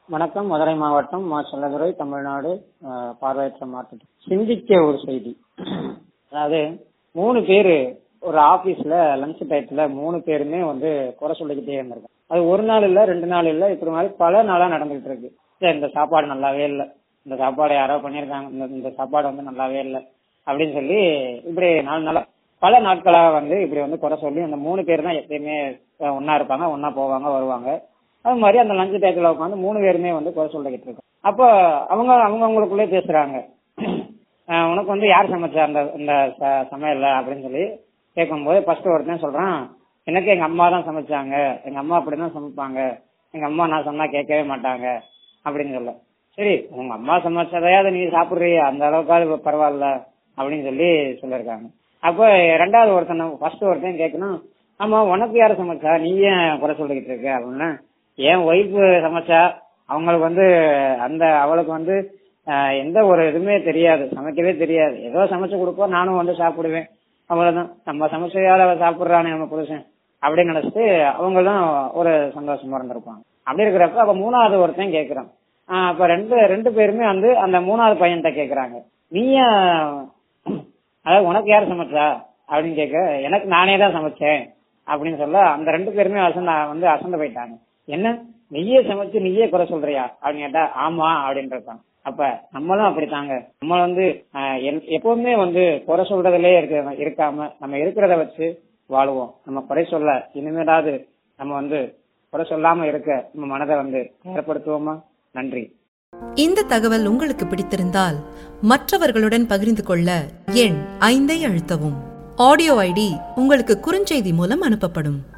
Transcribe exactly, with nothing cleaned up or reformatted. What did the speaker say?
வணக்கம். மதுரை மாவட்டம் மா செல்லதுரை, தமிழ்நாடு. அஹ், பார்வையற்ற மாற்று சிந்திக்க ஒரு செய்தி. அதாவது மூணு பேரு ஒரு ஆபீஸ்ல லஞ்ச் டயத்துல மூணு பேருமே வந்து குறை சொல்லிக்கிட்டே இருந்திருக்காங்க. அது ஒரு நாள் இல்ல, ரெண்டு நாள் இல்ல, இப்படி மாதிரி பல நாளா நடந்துகிட்டு இருக்கு. சரி, இந்த சாப்பாடு நல்லாவே இல்லை, இந்த சாப்பாடு யாரோ பண்ணிருக்காங்க, இந்த இந்த சாப்பாடு வந்து நல்லாவே இல்லை அப்படின்னு சொல்லி இப்படி நாலு நாளா பல நாட்களாக வந்து இப்படி வந்து குறை சொல்லி அந்த மூணு பேர் தான் எப்பயுமே ஒன்னா இருப்பாங்க, ஒன்னா போவாங்க வருவாங்க. அது மாதிரி அந்த லஞ்சு டயத்துல உட்காந்து மூணு பேருமே வந்து குறை சொல்லிக்கிட்டு இருக்கோம். அப்போ அவங்க அவங்க அவங்களுக்குள்ளே பேசுறாங்க, உனக்கு வந்து யார் சமைச்சா அந்த இந்த சமையல்ல அப்படின்னு சொல்லி கேட்கும்போது ஃபர்ஸ்ட் ஒருத்தன் சொல்றான், எனக்கு எங்க அம்மா தான் சமைச்சாங்க, எங்க அம்மா அப்படிதான் சமைப்பாங்க, எங்க அம்மா நான் சொன்னா கேட்கவே மாட்டாங்க அப்படின்னு சொல்ல. சரி, உங்க அம்மா சமைச்சதையாவது நீ சாப்பிடுறிய, அந்த அளவுக்காவது பரவாயில்ல அப்படின்னு சொல்லி சொல்லியிருக்காங்க. அப்போ ரெண்டாவது ஒருத்தன் ஃபர்ஸ்ட் ஒருத்தன் கேட்கணும், ஆமா உனக்கு யாரும் சமைச்சா, நீ ஏன் குறை சொல்லிக்கிட்டு இருக்க அப்படின்னா, என் ஒய்ஃப் சமைச்சா, அவங்களுக்கு வந்து அந்த அவளுக்கு வந்து எந்த ஒரு இதுவுமே தெரியாது, சமைக்கவே தெரியாது, ஏதோ சமைச்சு கொடுப்போம், நானும் வந்து சாப்பிடுவேன், அவ்வளவுதான், நம்ம சமைச்சதால சாப்பிடுறானே நம்ம புருஷன் அப்படின்னு நினைச்சிட்டு அவங்களும் ஒரு சந்தோஷமா இருந்திருப்பாங்க. அப்படி இருக்கிறப்ப அப்ப மூணாவது ஒருத்தன் கேட்கிறான். ஆஹ் அப்ப ரெண்டு ரெண்டு பேருமே வந்து அந்த மூணாவது பையன்கிட்ட கேக்குறாங்க, நீயா அதாவது உனக்கு யாரு சமைச்சா அப்படின்னு கேட்க, எனக்கு நானே தான் சமைச்சேன் அப்படின்னு சொல்ல அந்த ரெண்டு பேருமே அசந்த வந்து அசந்து போயிட்டாங்க. என்ன, நீயே சமைச்சு நீயே குறை சொல்றியா அப்படின்னு கேட்டா, ஆமா அப்படின்னு இருக்காங்க. அப்ப நம்மளும் அப்படித்தாங்க, நம்ம வந்து எப்பவுமே வந்து குறை சொல்றதுலயே இருக்க இருக்காம நம்ம இருக்கிறத வச்சு வாழுவோம். நம்ம குறை சொல்ல இனிமேலாவது நம்ம வந்து குறை சொல்லாம இருக்க நம்ம மனதை வந்து ஏற்படுத்துவோமா? நன்றி. இந்த தகவல் உங்களுக்கு பிடித்திருந்தால் மற்றவர்களுடன் பகிர்ந்து கொள்ள எண் ஐந்தை அழுத்தவும். ஆடியோ ஐடி உங்களுக்கு குறுஞ்செய்தி மூலம் அனுப்பப்படும்.